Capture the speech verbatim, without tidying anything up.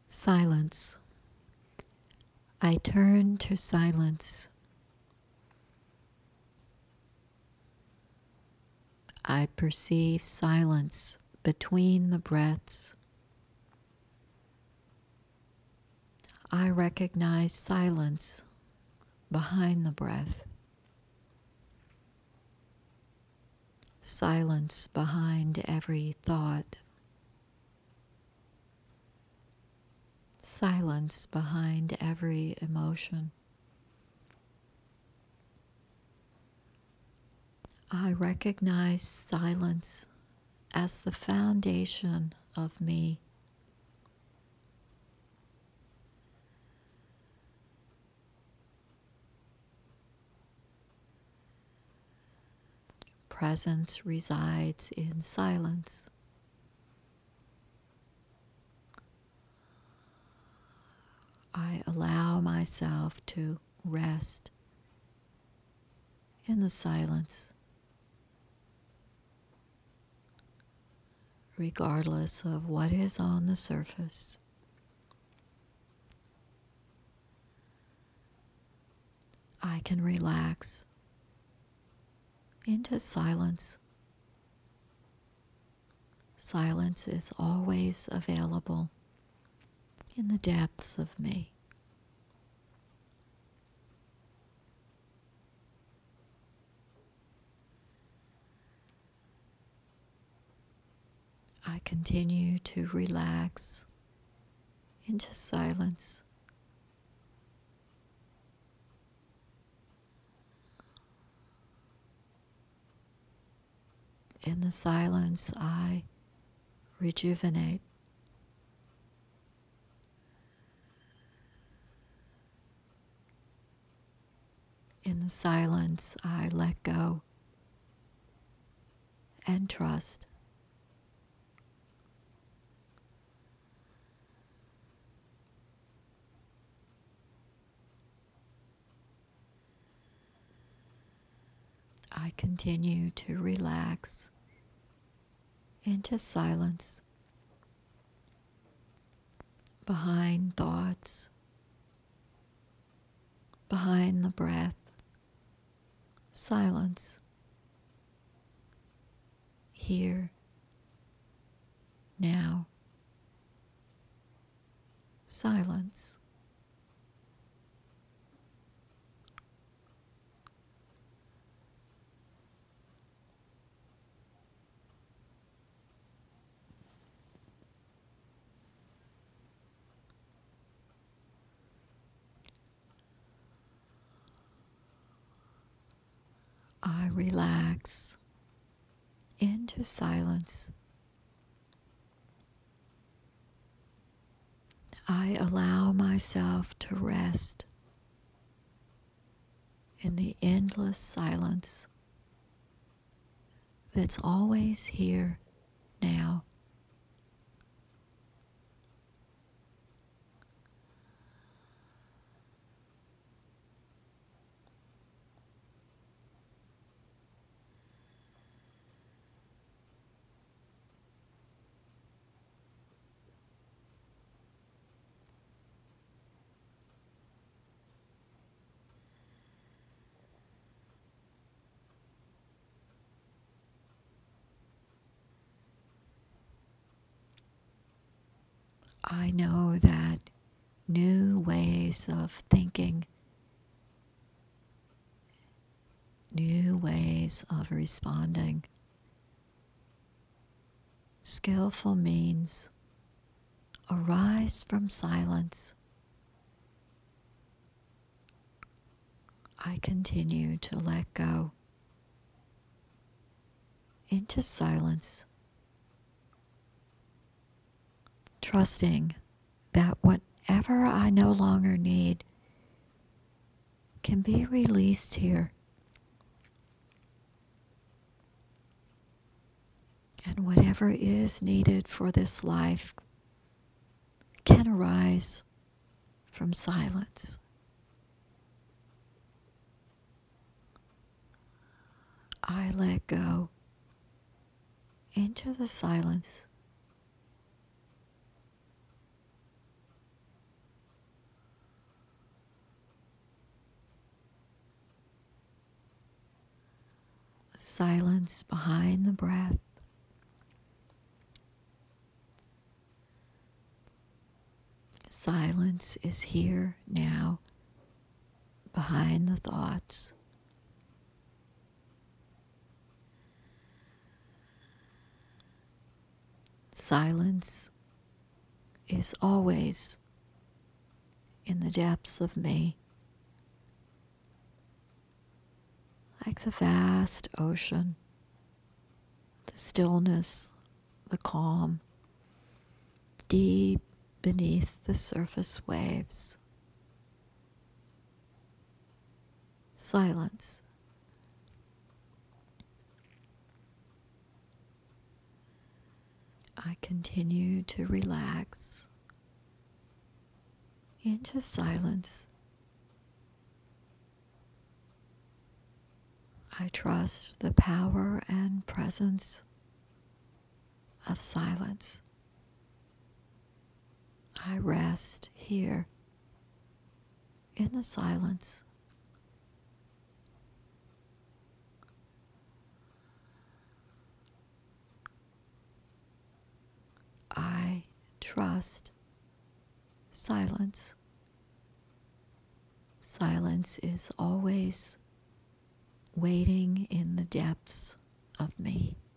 Silence. I turn to silence. I perceive silence between the breaths. I recognize silence behind the breath. Silence behind every thought. Silence behind every emotion. I recognize silence as the foundation of me. Presence resides in silence. I allow myself to rest in the silence, regardless of what is on the surface. I can relax into silence. Silence is always available in the depths of me. I continue to relax into silence. In the silence, I rejuvenate. In the silence, I let go and trust. I continue to relax into silence behind thoughts, behind the breath, silence, here, now, silence. I relax into silence. I allow myself to rest in the endless silence that's always here now. I know that new ways of thinking, new ways of responding, skillful means arise from silence. I continue to let go into silence, trusting that whatever I no longer need can be released here. And whatever is needed for this life can arise from silence. I let go into the silence. Silence behind the breath. Silence is here now, behind the thoughts. Silence is always in the depths of me, like the vast ocean, the stillness, the calm, deep beneath the surface waves. Silence. I continue to relax into silence. I trust the power and presence of silence. I rest here in the silence. I trust silence. Silence is always waiting in the depths of me.